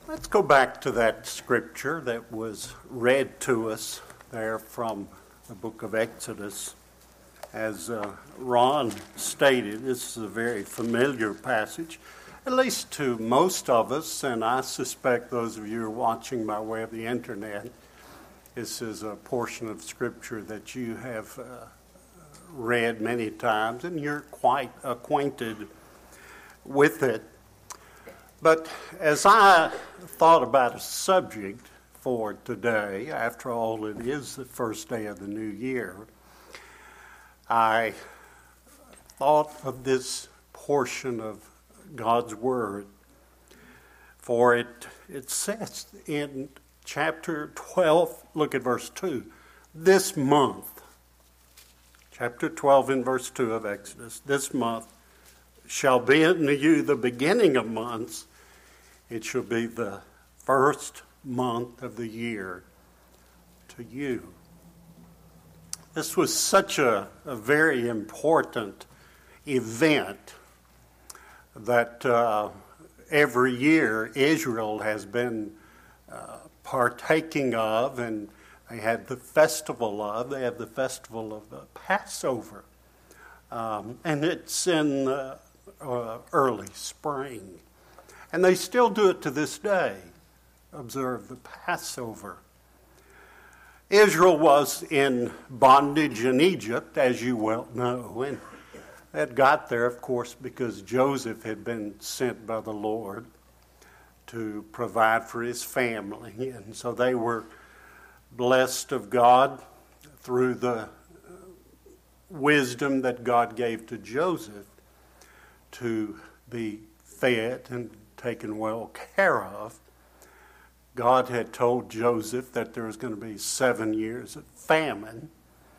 Let's go back to that scripture that was read to us there from the book of Exodus. As Ron stated, this is a very familiar passage, at least to most of us, and I suspect those of you who are watching by way of the internet, this is a portion of scripture that you have read many times, and you're quite acquainted with it. But as I thought about a subject for today, after all, it is the first day of the new year, I thought of this portion of God's Word. For it says in chapter 12, look at verse 2, this month, chapter 12 in verse 2 of Exodus, this month shall be unto you the beginning of months. It shall be the first month of the year to you. This was such a very important event that every year Israel has been partaking of, and they had the festival of. They have the festival of the Passover, and it's in early spring. And they still do it to this day, observe the Passover. Israel was in bondage in Egypt, as you well know, and that got there, of course, because Joseph had been sent by the Lord to provide for his family. And so they were blessed of God through the wisdom that God gave to Joseph to be fed and taken well care of. God had told Joseph that there was going to be 7 years of famine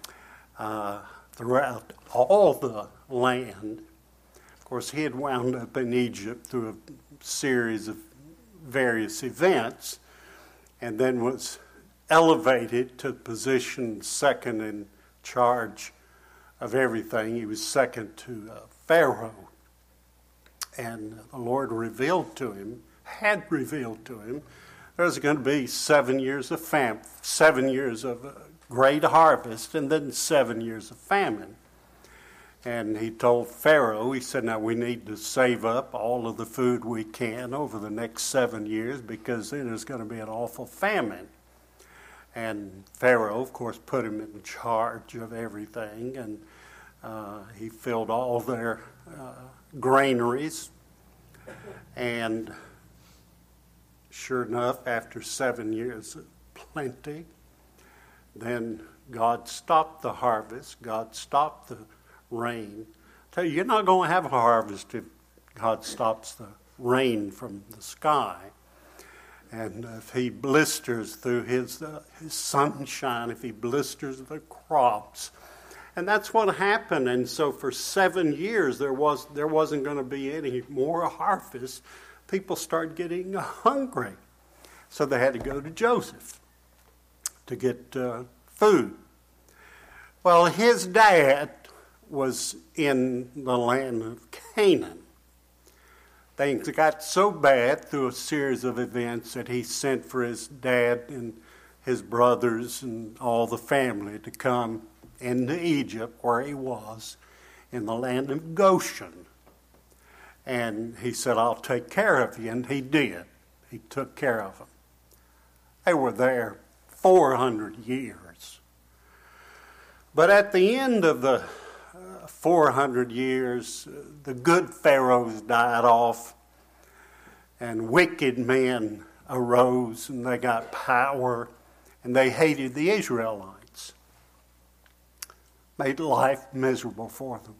throughout all the land. Of course, he had wound up in Egypt through a series of various events and then was elevated to the position second in charge of everything. He was second to Pharaoh. And the Lord had revealed to him, there's going to be 7 years of 7 years of great harvest, and then 7 years of famine. And he told Pharaoh, he said, now we need to save up all of the food we can over the next 7 years because then there's going to be an awful famine. And Pharaoh, of course, put him in charge of everything, and he filled all their granaries, and sure enough, after 7 years of plenty, then God stopped the harvest. God stopped the rain. I tell you, you're not going to have a harvest if God stops the rain from the sky. And if he blisters through his sunshine, if he blisters the crops. And that's what happened. And so for 7 years, there wasn't going to be any more harvest. People started getting hungry. So they had to go to Joseph to get food. Well, his dad was in the land of Canaan. Things got so bad through a series of events that he sent for his dad and his brothers and all the family to come into Egypt, where he was, in the land of Goshen. And he said, I'll take care of you. And he did. He took care of them. They were there 400 years. But at the end of the 400 years, the good pharaohs died off, and wicked men arose, and they got power, and they hated the Israelites. Made life miserable for them.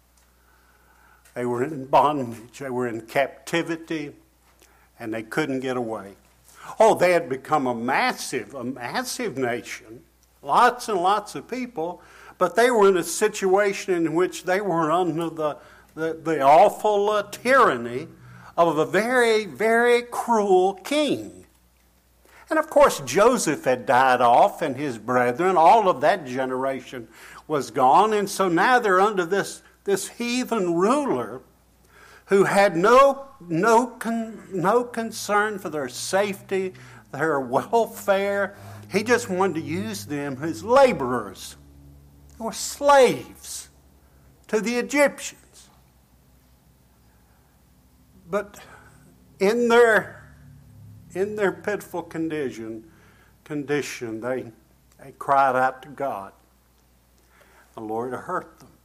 They were in bondage, they were in captivity, and they couldn't get away. Oh, they had become a massive nation, lots and lots of people, but they were in a situation in which they were under the awful tyranny of a very, very cruel king. And of course, Joseph had died off, and his brethren, all of that generation was gone, and so now they're under this heathen ruler who had no concern for their safety, their welfare. He just wanted to use them as laborers or slaves to the Egyptians. But in their pitiful condition, they cried out to God. The Lord hurt them.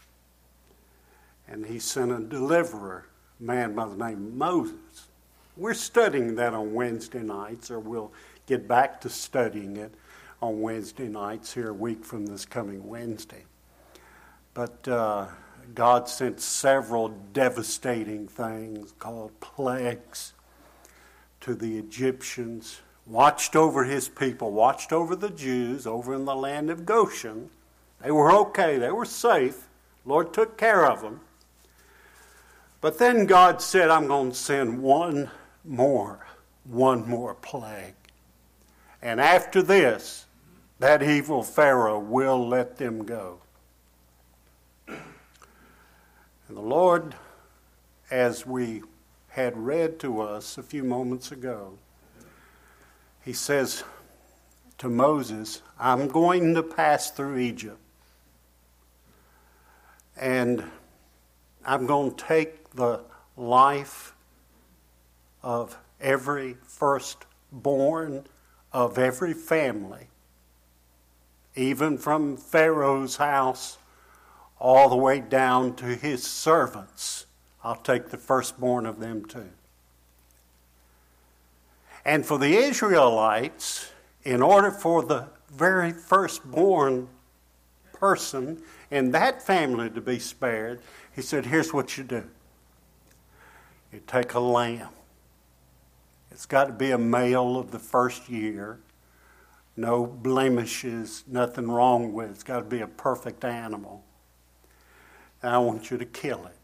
And he sent a deliverer, a man by the name of Moses. We're studying that on Wednesday nights, or we'll get back to studying it on Wednesday nights here a week from this coming Wednesday. But God sent several devastating things called plagues to the Egyptians, watched over his people, watched over the Jews over in the land of Goshen. They were okay. They were safe. The Lord took care of them. But then God said, I'm going to send one more plague. And after this, that evil Pharaoh will let them go. And the Lord, as we had read to us a few moments ago, he says to Moses, I'm going to pass through Egypt. And I'm going to take the life of every firstborn of every family, even from Pharaoh's house all the way down to his servants. I'll take the firstborn of them too. And for the Israelites, in order for the very firstborn person in that family to be spared, he said, here's what you do. You take a lamb. It's got to be a male of the first year. No blemishes, nothing wrong with it. It's got to be a perfect animal. And I want you to kill it.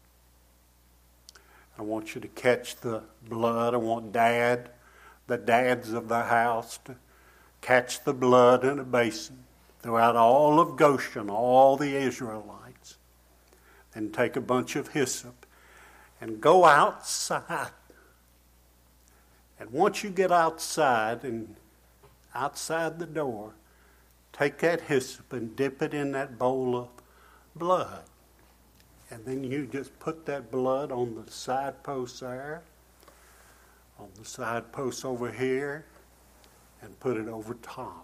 I want you to catch the blood. I want the dads of the house, to catch the blood in a basin throughout all of Goshen, all the Israelites, and take a bunch of hyssop and go outside. And once you get outside and outside the door, take that hyssop and dip it in that bowl of blood. And then you just put that blood on the side posts there, on the side posts over here, and put it over top.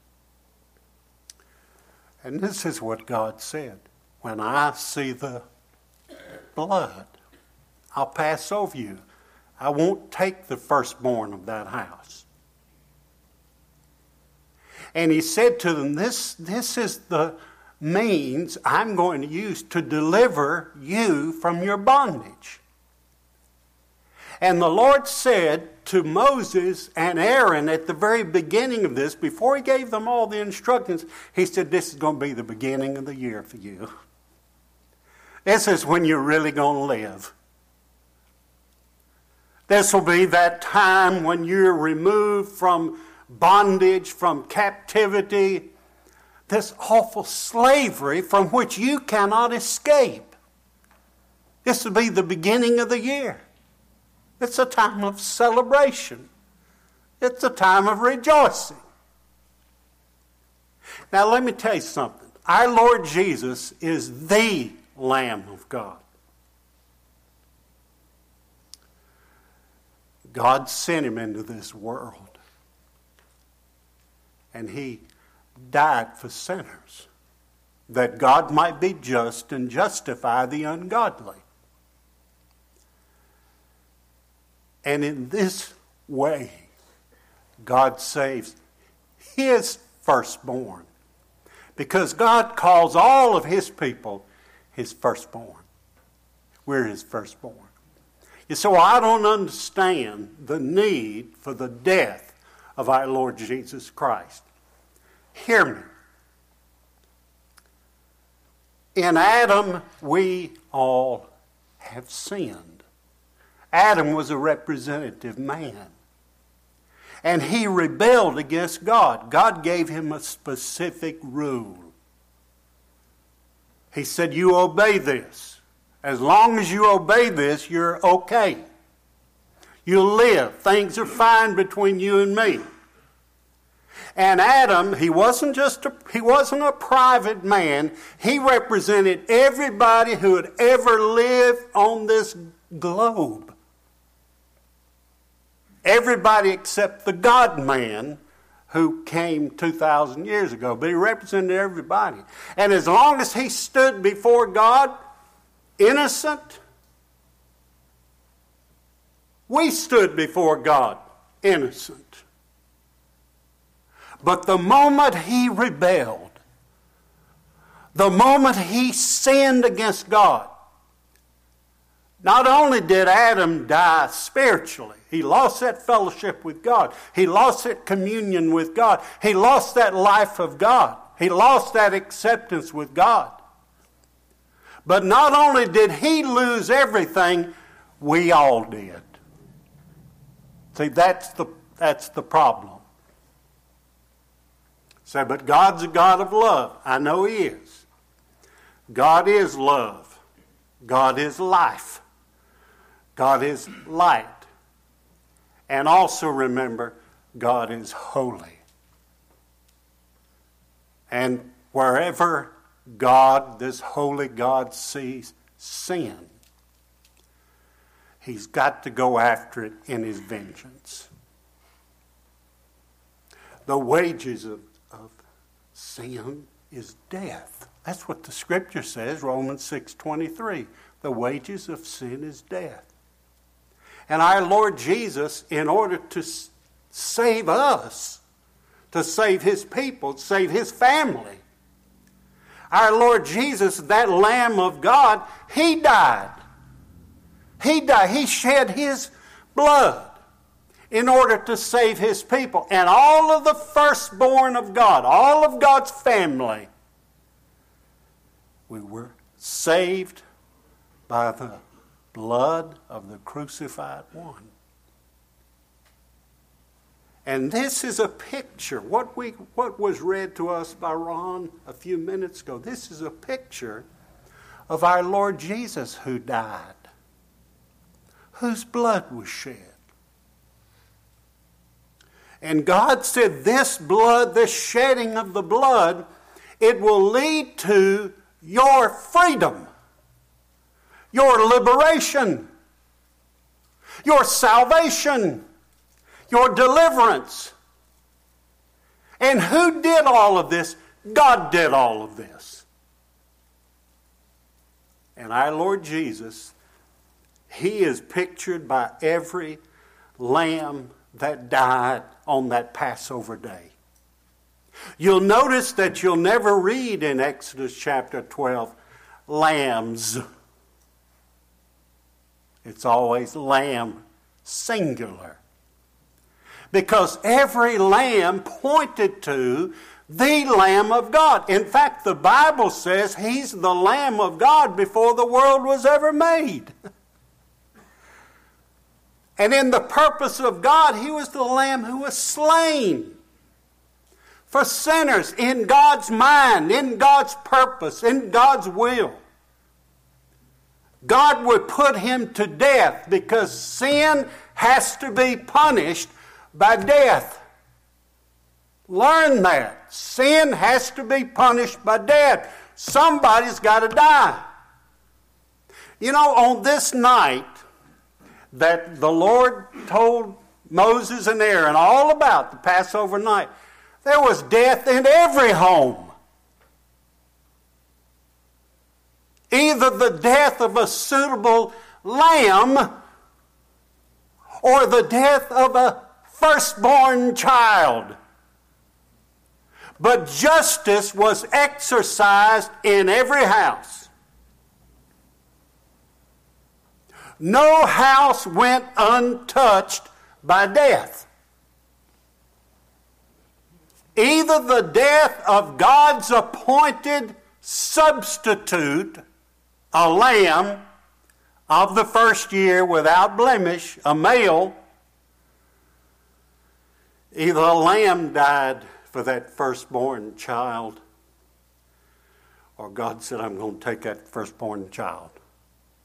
And this is what God said. When I see the blood, I'll pass over you. I won't take the firstborn of that house. And he said to them, this is the means I'm going to use to deliver you from your bondage. And the Lord said to Moses and Aaron at the very beginning of this, before he gave them all the instructions, he said, this is going to be the beginning of the year for you. This is when you're really going to live. This will be that time when you're removed from bondage, from captivity, this awful slavery from which you cannot escape. This will be the beginning of the year. It's a time of celebration. It's a time of rejoicing. Now let me tell you something. Our Lord Jesus is the Lamb of God. God sent him into this world. And he died for sinners, that God might be just and justify the ungodly. And in this way, God saves his firstborn. Because God calls all of his people his firstborn. We're his firstborn. You say, well, I don't understand the need for the death of our Lord Jesus Christ. Hear me. In Adam, we all have sinned. Adam was a representative man. And he rebelled against God. God gave him a specific rule. He said, you obey this. As long as you obey this, you're okay. You'll live. Things are fine between you and me. And Adam, he wasn't a private man. He represented everybody who had ever lived on this globe. Everybody except the God-man who came 2,000 years ago. But he represented everybody. And as long as he stood before God innocent, we stood before God innocent. But the moment he rebelled, the moment he sinned against God, not only did Adam die spiritually, he lost that fellowship with God. He lost that communion with God. He lost that life of God. He lost that acceptance with God. But not only did he lose everything, we all did. See, that's the problem. Say, but God's a God of love. I know He is. God is love. God is life. God is light. And also remember, God is holy. And wherever God, this holy God, sees sin, He's got to go after it in His vengeance. The wages of sin is death. That's what the Scripture says, Romans 6:23. The wages of sin is death. And our Lord Jesus, in order to save us, to save His people, to save His family, our Lord Jesus, that Lamb of God, He died. He died. He shed His blood in order to save His people. And all of the firstborn of God, all of God's family, we were saved by the blood of the crucified one. And this is a picture. What was read to us by Ron a few minutes ago, this is a picture of our Lord Jesus who died, whose blood was shed. And God said this blood, this shedding of the blood, it will lead to your freedom, your liberation, your salvation, your deliverance. And who did all of this? God did all of this. And our Lord Jesus, He is pictured by every lamb that died on that Passover day. You'll notice that you'll never read in Exodus chapter 12, lambs. It's always lamb, singular. Because every lamb pointed to the Lamb of God. In fact, the Bible says He's the Lamb of God before the world was ever made. And in the purpose of God, He was the Lamb who was slain for sinners in God's mind, in God's purpose, in God's will. God would put Him to death because sin has to be punished by death. Learn that. Sin has to be punished by death. Somebody's got to die. You know, on this night that the Lord told Moses and Aaron all about, the Passover night, there was death in every home. Either the death of a suitable lamb or the death of a firstborn child. But justice was exercised in every house. No house went untouched by death. Either the death of God's appointed substitute, a lamb of the first year without blemish, a male, either a lamb died for that firstborn child, or God said, I'm going to take that firstborn child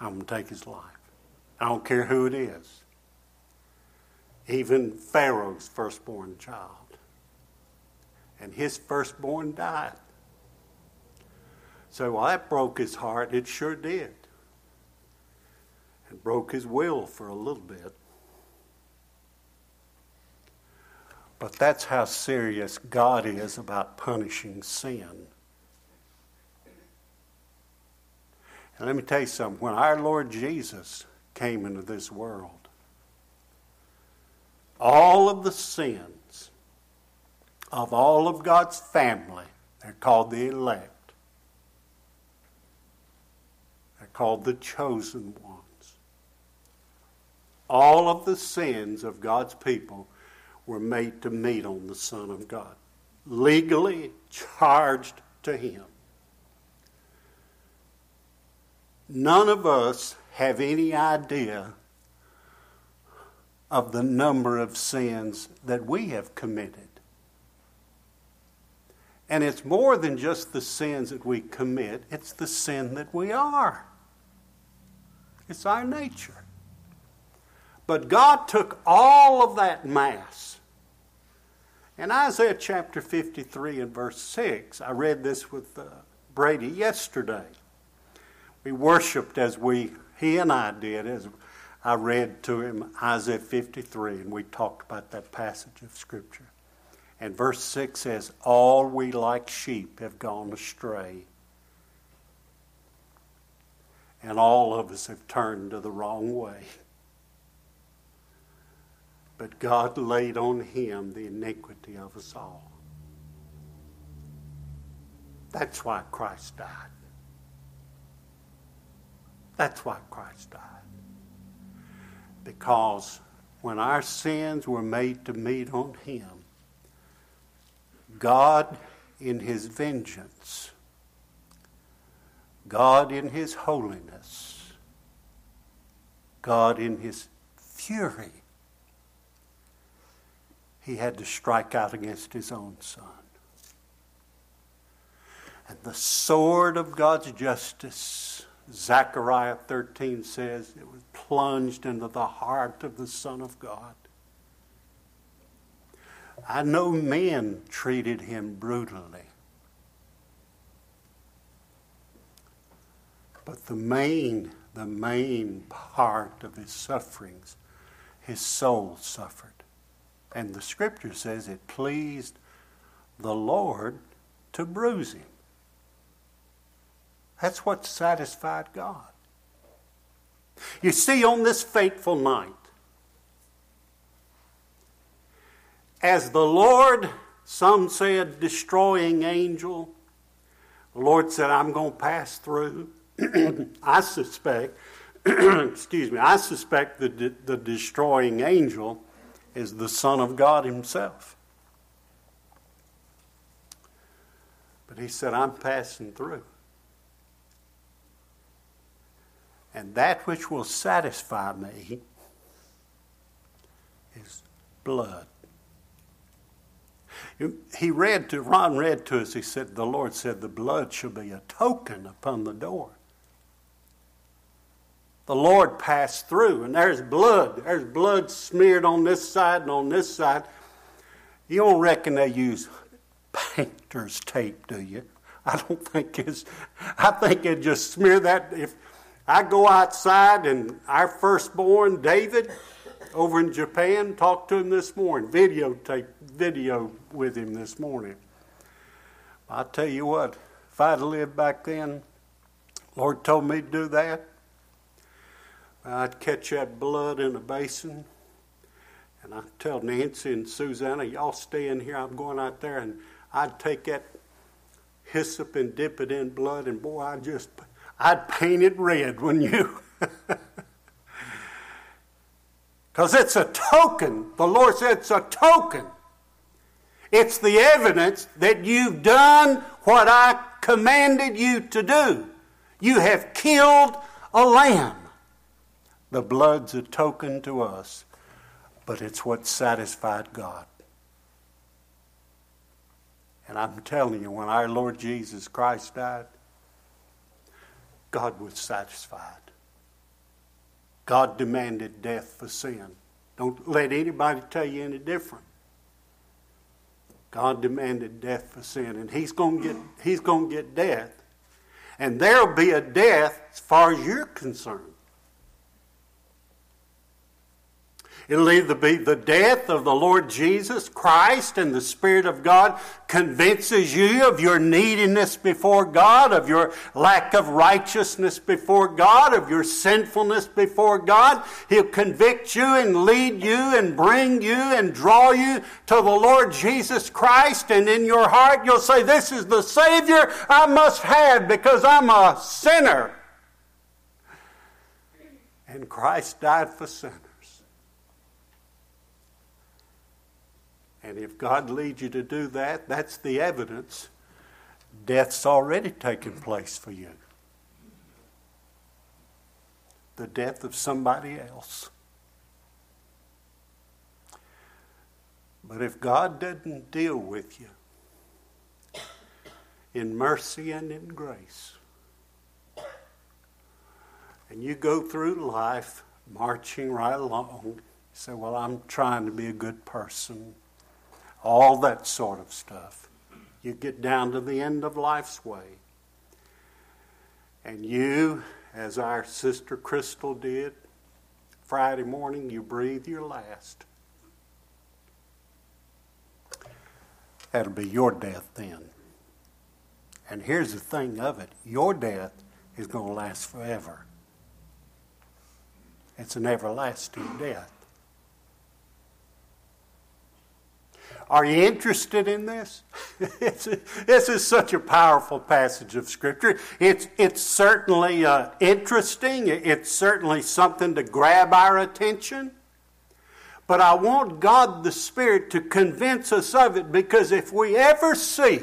I'm going to take his life. I don't care who it is. Even Pharaoh's firstborn child. And his firstborn died. So while that broke his heart, it sure did. It broke his will for a little bit. But that's how serious God is about punishing sin. And let me tell you something. When our Lord Jesus came into this world, all of the sins of all of God's family, they're called the elect. They're called the chosen ones. All of the sins of God's people were made to meet on the Son of God, legally charged to him. None of us have any idea of the number of sins that we have committed. And it's more than just the sins that we commit, it's the sin that we are. It's our nature. But God took all of that mass. In Isaiah chapter 53 and verse 6, I read this with Brady yesterday. We worshiped he and I did, as I read to him Isaiah 53, and we talked about that passage of Scripture. And verse 6 says, all we like sheep have gone astray, and all of us have turned to the wrong way. But God laid on him the iniquity of us all. That's why Christ died. That's why Christ died. Because when our sins were made to meet on him, God in his vengeance, God in his holiness, God in his fury, he had to strike out against his own Son. And the sword of God's justice, Zechariah 13 says, it was plunged into the heart of the Son of God. I know men treated him brutally. But the main part of his sufferings, his soul suffered. And the Scripture says it pleased the Lord to bruise him. That's what satisfied God. You see, on this fateful night, as the Lord, some said destroying angel, the Lord said, I'm going to pass through. I suspect that the destroying angel is the Son of God himself. But he said, I'm passing through. And that which will satisfy me is blood. Ron read to us, he said, the Lord said, the blood shall be a token upon the door. The Lord passed through, and there's blood. There's blood smeared on this side and on this side. You don't reckon they use painter's tape, do you? I think it just smear that. If I go outside and our firstborn, David, over in Japan, talked to him this morning, video with him this morning. I'll tell you what, if I'd lived back then, Lord told me to do that, I'd catch that blood in a basin, and I'd tell Nancy and Susanna, y'all stay in here, I'm going out there, and I'd take that hyssop and dip it in blood, and boy, I'd paint it red, wouldn't you? Because it's a token. The Lord said it's a token. It's the evidence that you've done what I commanded you to do. You have killed a lamb. The blood's a token to us, but it's what satisfied God. And I'm telling you, when our Lord Jesus Christ died, God was satisfied. God demanded death for sin. Don't let anybody tell you any different. God demanded death for sin, and He's going to get death. And there'll be a death as far as you're concerned. It'll either be the death of the Lord Jesus Christ, and the Spirit of God convinces you of your neediness before God, of your lack of righteousness before God, of your sinfulness before God. He'll convict you and lead you and bring you and draw you to the Lord Jesus Christ. And in your heart you'll say, this is the Savior I must have because I'm a sinner. And Christ died for sinners. And if God leads you to do that, that's the evidence. Death's already taken place for you. The death of somebody else. But if God doesn't deal with you in mercy and in grace, and you go through life marching right along, you say, well, I'm trying to be a good person. All that sort of stuff. You get down to the end of life's way. And you, as our sister Crystal did, Friday morning, you breathe your last. That'll be your death then. And here's the thing of it. Your death is going to last forever. It's an everlasting death. Are you interested in this? This is such a powerful passage of Scripture. It's certainly interesting. It's certainly something to grab our attention. But I want God the Spirit to convince us of it, because if we ever see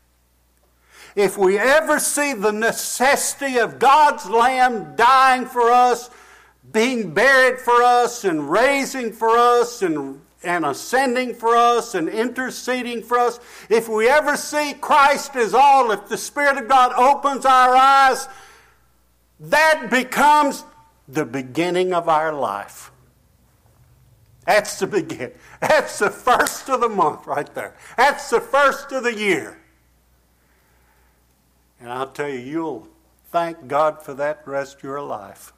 the necessity of God's Lamb dying for us, being buried for us, and raising for us, and ascending for us, and interceding for us, if we ever see Christ as all, if the Spirit of God opens our eyes, that becomes the beginning of our life. That's the beginning. That's the first of the month right there. That's the first of the year. And I'll tell you, you'll thank God for that the rest of your life.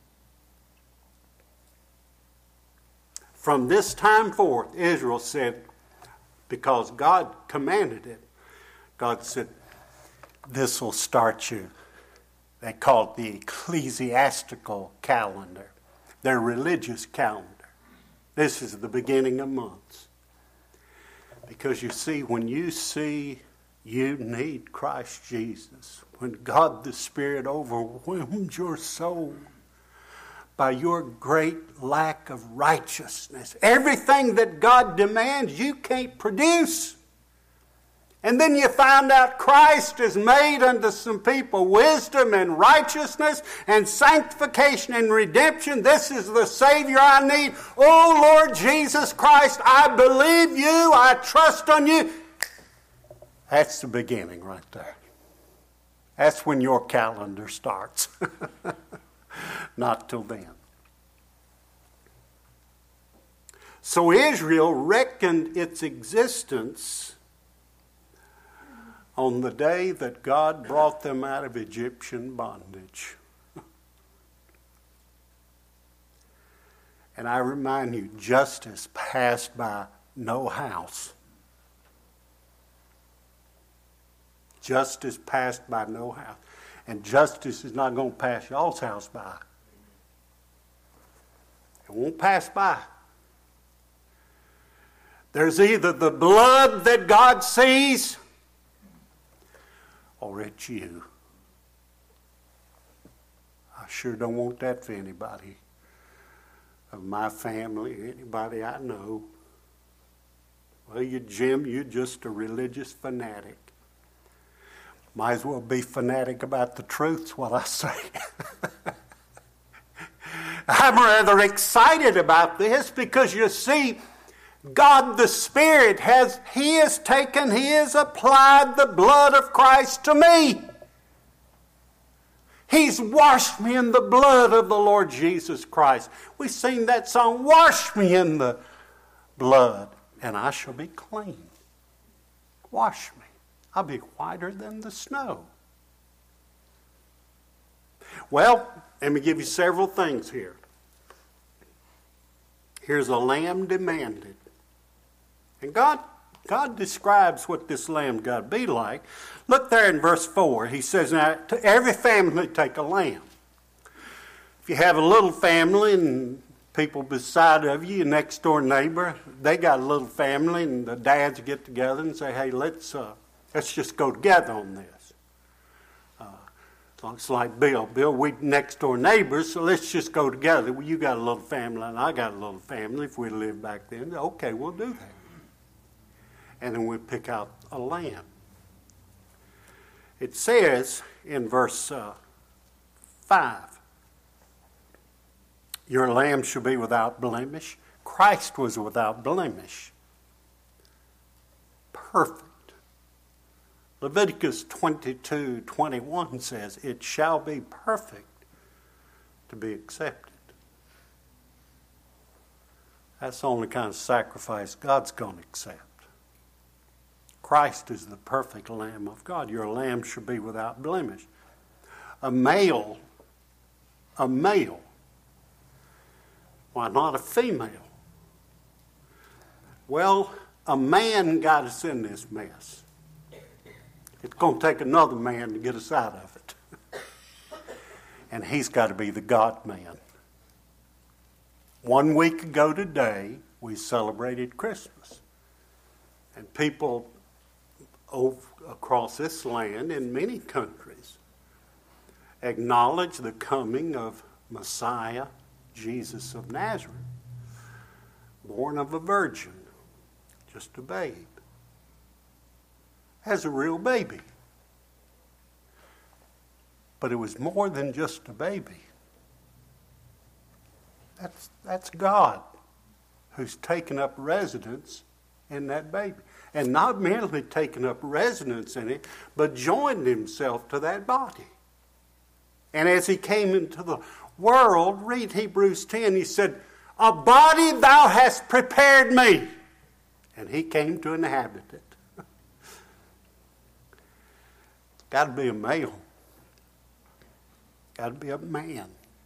From this time forth, Israel said, because God commanded it, God said, this will start you. They call it the ecclesiastical calendar, their religious calendar. This is the beginning of months. Because you see, when you see you need Christ Jesus, when God the Spirit overwhelms your soul, by your great lack of righteousness. Everything that God demands, you can't produce. And then you find out Christ has made unto some people wisdom and righteousness and sanctification and redemption. This is the Savior I need. Oh, Lord Jesus Christ, I believe you. I trust on you. That's the beginning right there. That's when your calendar starts. Not till then. So Israel reckoned its existence on the day that God brought them out of Egyptian bondage. And I remind you, justice passed by no house. Justice passed by no house. And justice is not going to pass y'all's house by. It won't pass by. There's either the blood that God sees, or it's you. I sure don't want that for anybody of my family, anybody I know. Well, Jim, you're just a religious fanatic. Might as well be fanatic about the truth's what I say. I'm rather excited about this because you see, God the Spirit has applied the blood of Christ to me. He's washed me in the blood of the Lord Jesus Christ. We sing that song, wash me in the blood, and I shall be clean. Wash me. I'll be whiter than the snow. Well, let me give you several things here. Here's a lamb demanded. And God describes what this lamb got to be like. Look there in verse 4. He says, now, to every family take a lamb. If you have a little family and people beside of you, your next door neighbor, they got a little family, and the dads get together and say, hey, let's just go together on this. It's like Bill, we next door neighbors, so let's just go together. Well, you got a little family and I got a little family. If we lived back then, okay, we'll do that. And then we pick out a lamb. It says in verse 5, your lamb shall be without blemish. Christ was without blemish. Perfect. Leviticus 22:21 says, it shall be perfect to be accepted. That's the only kind of sacrifice God's going to accept. Christ is the perfect Lamb of God. Your lamb should be without blemish. A male. Why not a female? Well, a man got us in this mess. It's going to take another man to get us out of it. And he's got to be the God-man. 1 week ago today, we celebrated Christmas. And people across this land in many countries acknowledge the coming of Messiah, Jesus of Nazareth, born of a virgin, just a babe, as a real baby. But it was more than just a baby. That's God who's taken up residence in that baby. And not merely taken up residence in it, but joined himself to that body. And as he came into the world, read Hebrews 10, he said, a body thou hast prepared me. And he came to inhabit it. Got to be a male. Got to be a man.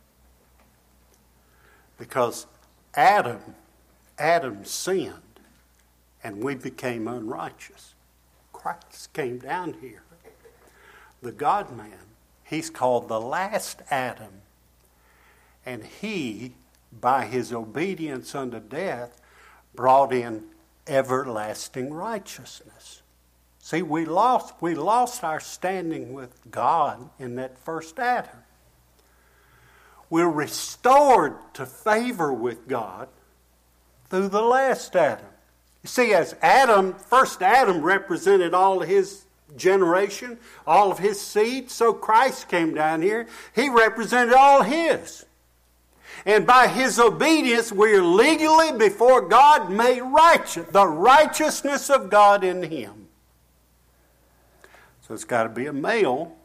Because Adam sinned and we became unrighteous. Christ came down here. The God-man, he's called the last Adam. And he, by his obedience unto death, brought in everlasting righteousness. See, we lost our standing with God in that first Adam. We're restored to favor with God through the last Adam. You see, as first Adam represented all of his generation, all of his seed, so Christ came down here. He represented all his. And by his obedience, we are legally before God made righteous, the righteousness of God in him. So it's got to be a male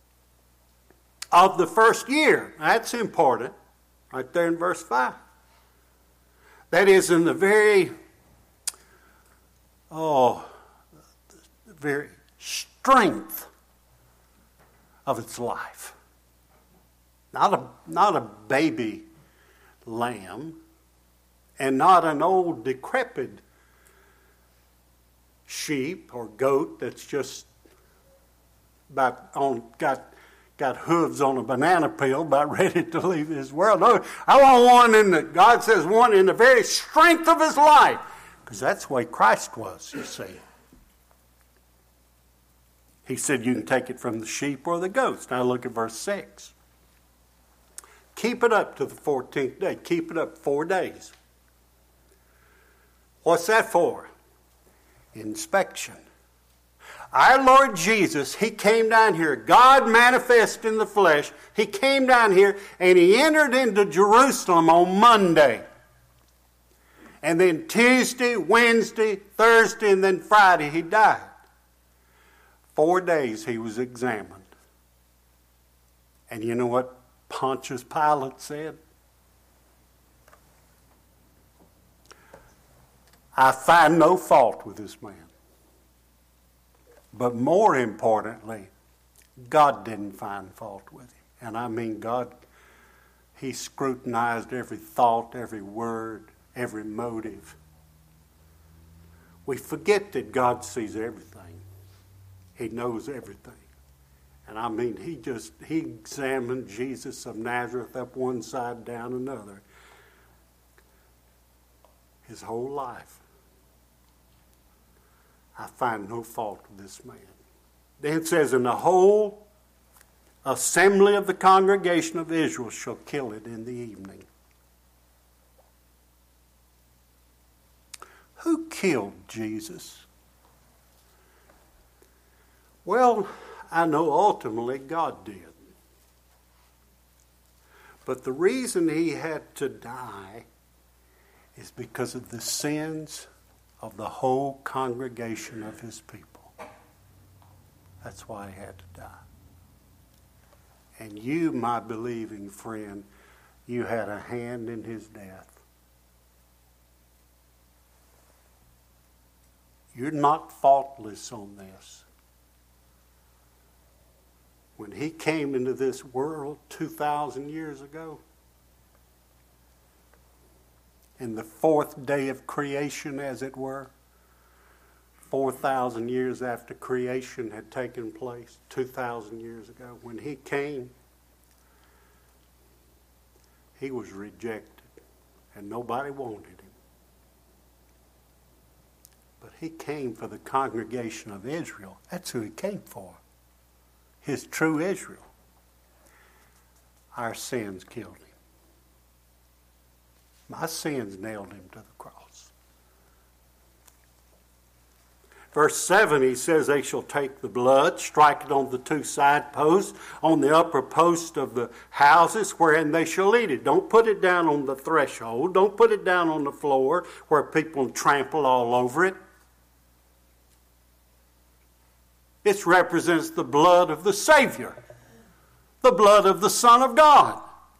of the first year. That's important. Right there in verse 5. That is in the very strength of its life. Not a baby lamb, and not an old decrepit sheep or goat that's just got hooves on a banana peel, about ready to leave this world. No, I want one God says one in the very strength of his life. Because that's the way Christ was, you see. He said you can take it from the sheep or the goats. Now look at verse 6. Keep it up to the 14th day. Keep it up 4 days. What's that for? Inspection. Our Lord Jesus, he came down here. God manifest in the flesh. He came down here and he entered into Jerusalem on Monday. And then Tuesday, Wednesday, Thursday, and then Friday he died. 4 days he was examined. And you know what Pontius Pilate said? I find no fault with this man. But more importantly, God didn't find fault with him. And I mean God, he scrutinized every thought, every word, every motive. We forget that God sees everything. He knows everything. And I mean, he examined Jesus of Nazareth up one side, down another. His whole life. I find no fault with this man. Then it says, and the whole assembly of the congregation of Israel shall kill it in the evening. Who killed Jesus? Well, I know ultimately God did. But the reason he had to die is because of the sins of the whole congregation of his people. That's why he had to die. And you, my believing friend, you had a hand in his death. You're not faultless on this. When he came into this world 2,000 years ago, in the fourth day of creation, as it were, 4,000 years after creation had taken place, 2,000 years ago, when he came, he was rejected, and nobody wanted him. But he came for the congregation of Israel. That's who he came for. His true Israel. Our sins killed him. My sins nailed him to the cross. Verse 7, he says, they shall take the blood, strike it on the two side posts, on the upper post of the houses, wherein they shall eat it. Don't put it down on the threshold. Don't put it down on the floor where people trample all over it. It represents the blood of the Savior, the blood of the Son of God.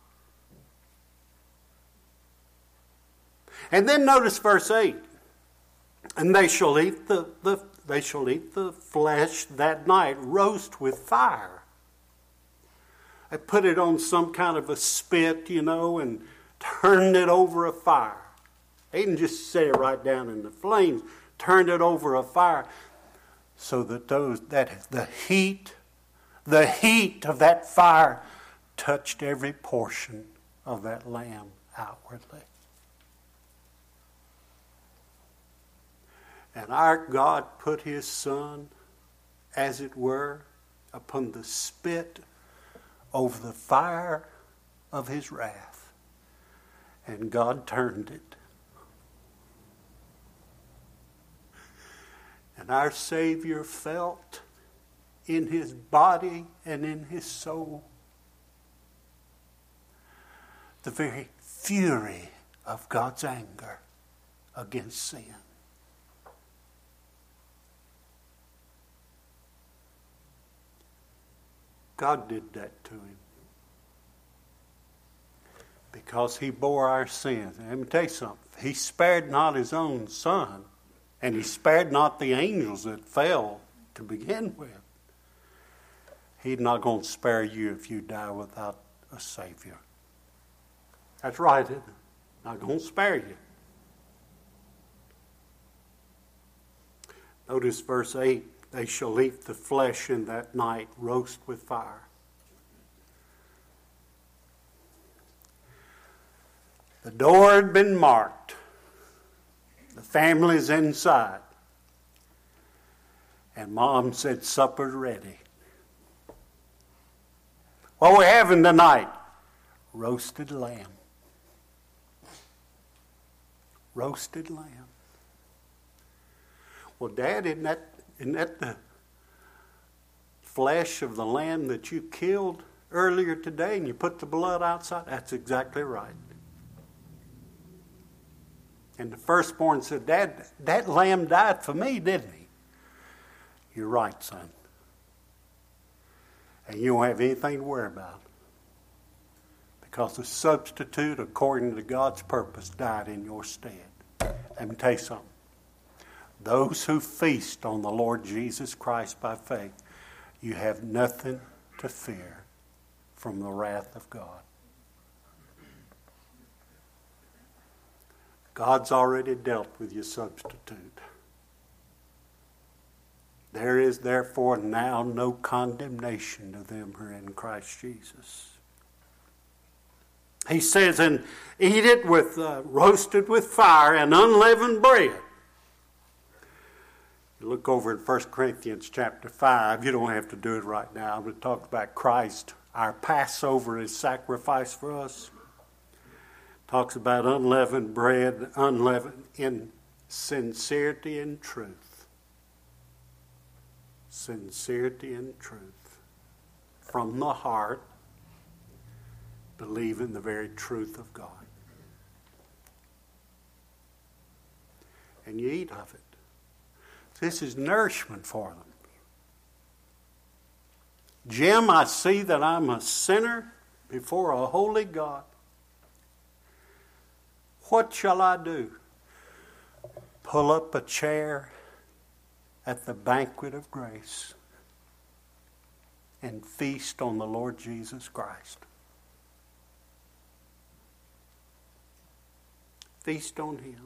And then notice verse 8. And they shall eat the flesh that night, roast with fire. They put it on some kind of a spit, and turned it over a fire. They didn't just set it right down in the flames, turned it over a fire, so that the heat of that fire touched every portion of that lamb outwardly. And our God put his Son, as it were, upon the spit over the fire of his wrath. And God turned it. And our Savior felt in his body and in his soul the very fury of God's anger against sin. God did that to him because he bore our sins. And let me tell you something. He spared not his own Son, and he spared not the angels that fell to begin with. He's not going to spare you if you die without a Savior. That's right, isn't it? Not going to spare you. Notice verse 8. They shall eat the flesh in that night, roast with fire. The door had been marked. The family's inside. And Mom said, supper's ready. What we're having tonight? Roasted lamb. Roasted lamb. Well, Dad, isn't that the flesh of the lamb that you killed earlier today and you put the blood outside? That's exactly right. And the firstborn said, Dad, that lamb died for me, didn't he? You're right, son. And you don't have anything to worry about. because the substitute, according to God's purpose, died in your stead. Let me tell you something. Those who feast on the Lord Jesus Christ by faith, you have nothing to fear from the wrath of God. God's already dealt with your substitute. There is therefore now no condemnation to them who are in Christ Jesus. He says, and eat it with roasted with fire and unleavened bread. You look over in 1 Corinthians chapter 5. You don't have to do it right now. I'm going to talk about Christ. Our Passover is sacrifice for us. Talks about unleavened bread, unleavened in sincerity and truth. Sincerity and truth. From the heart, believe in the very truth of God. And you eat of it. This is nourishment for them. Jim, I see that I'm a sinner before a holy God. What shall I do? Pull up a chair at the banquet of grace and feast on the Lord Jesus Christ. Feast on Him.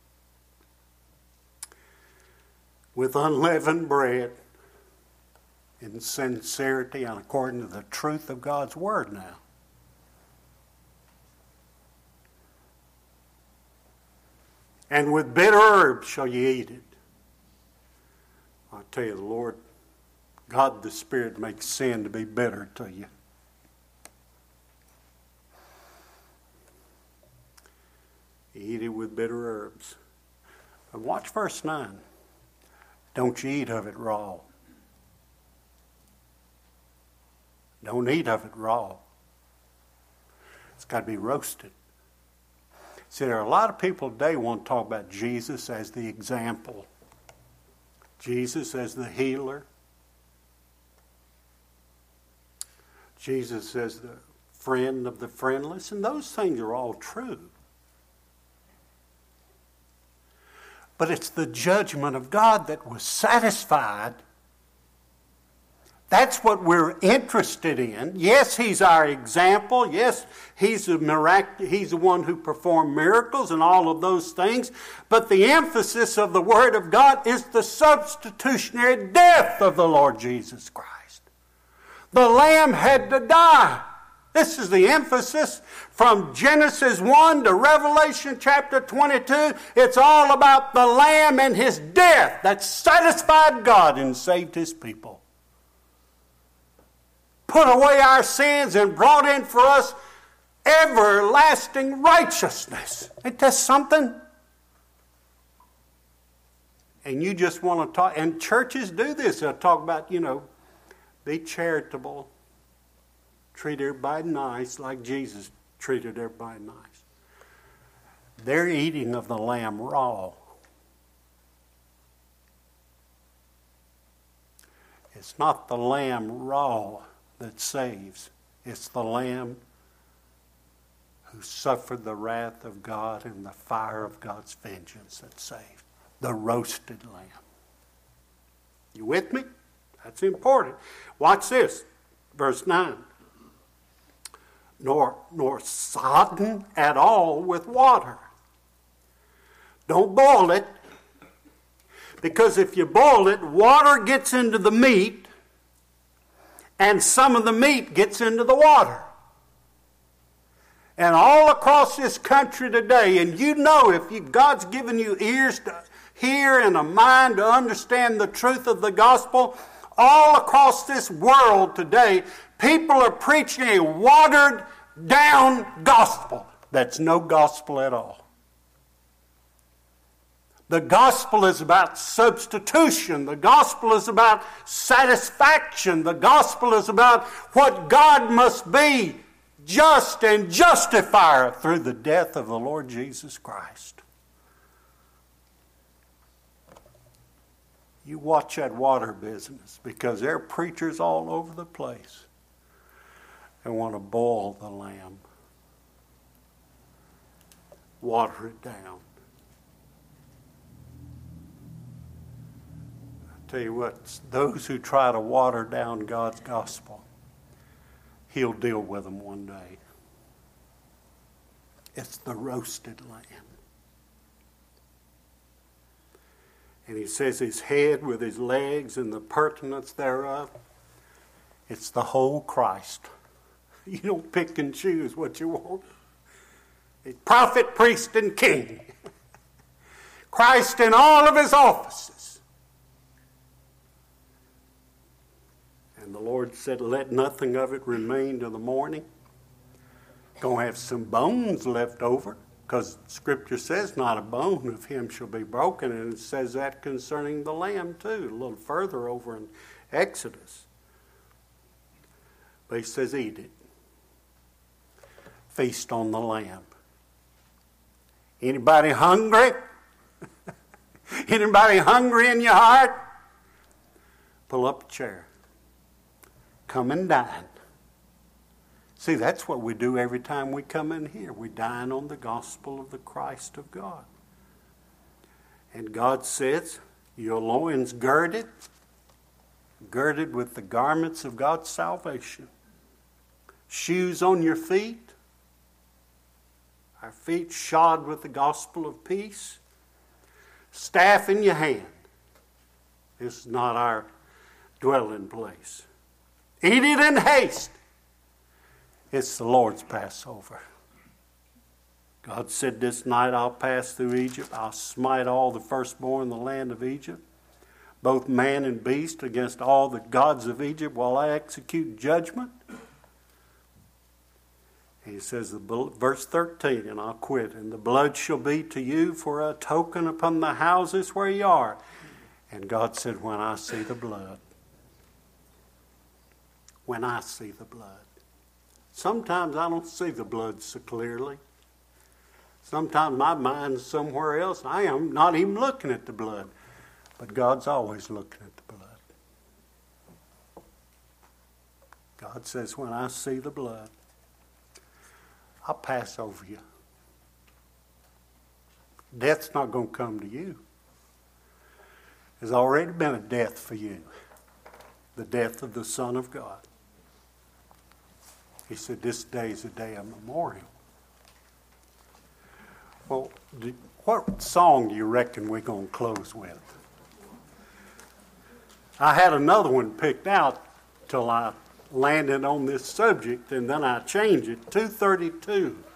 With unleavened bread in sincerity and according to the truth of God's Word now. And with bitter herbs shall ye eat it. I tell you, the Lord, God the Spirit makes sin to be bitter to you. Eat it with bitter herbs. And watch verse 9. Don't you eat of it raw. Don't eat of it raw. It's got to be roasted. See, there are a lot of people today who want to talk about Jesus as the example. Jesus as the healer. Jesus as the friend of the friendless. And those things are all true. But it's the judgment of God that was satisfied. That's what we're interested in. Yes, He's our example. Yes, He's the one who performed miracles and all of those things. But the emphasis of the Word of God is the substitutionary death of the Lord Jesus Christ. The Lamb had to die. This is the emphasis from Genesis 1 to Revelation chapter 22. It's all about the Lamb and His death that satisfied God and saved His people. Put away our sins and brought in for us everlasting righteousness. Ain't that something? And you just want to talk, and churches do this. They'll talk about, be charitable. Treat everybody nice like Jesus treated everybody nice. They're eating of the lamb raw. It's not the lamb raw that saves. It's the lamb who suffered the wrath of God and the fire of God's vengeance that saved. The roasted lamb. You with me? That's important. Watch this. Verse 9. Nor sodden at all with water. Don't boil it, because if you boil it, water gets into the meat, and some of the meat gets into the water. And all across this country today, and if God's given you ears to hear and a mind to understand the truth of the gospel, all across this world today, people are preaching a watered down gospel. That's no gospel at all. The gospel is about substitution. The gospel is about satisfaction. The gospel is about what God must be, just and justifier through the death of the Lord Jesus Christ. You watch that water business, because there are preachers all over the place that want to boil the lamb. water it down. I tell you what, those who try to water down God's gospel, He'll deal with them one day. It's the roasted lamb. And He says his head with his legs and the pertinence thereof, it's the whole Christ. You don't pick and choose what you want. It's prophet, priest, and king. Christ in all of His offices. And the Lord said, let nothing of it remain to the morning. Going to have some bones left over, because Scripture says not a bone of him shall be broken, and it says that concerning the lamb too, a little further over in Exodus. But He says, eat it. Feast on the lamb. Anybody hungry? Anybody hungry in your heart? Pull up a chair. Come and dine. See, that's what we do every time we come in here. We dine on the gospel of the Christ of God. And God says, your loins girded with the garments of God's salvation. Shoes on your feet. Our feet shod with the gospel of peace. Staff in your hand. This is not our dwelling place. Eat it in haste. It's the Lord's Passover. God said, this night I'll pass through Egypt. I'll smite all the firstborn in the land of Egypt, both man and beast, against all the gods of Egypt while I execute judgment. And He says, verse 13, and I'll quit. And the blood shall be to you for a token upon the houses where ye are. And God said, when I see the blood. When I see the blood. Sometimes I don't see the blood so clearly. Sometimes my mind's somewhere else. I am not even looking at the blood. But God's always looking at the blood. God says, when I see the blood, I'll pass over you. Death's not going to come to you. There's already been a death for you. The death of the Son of God. He said, this day is a day of memorial. Well, what song do you reckon we're going to close with? I had another one picked out till I landed on this subject, and then I changed it. 232.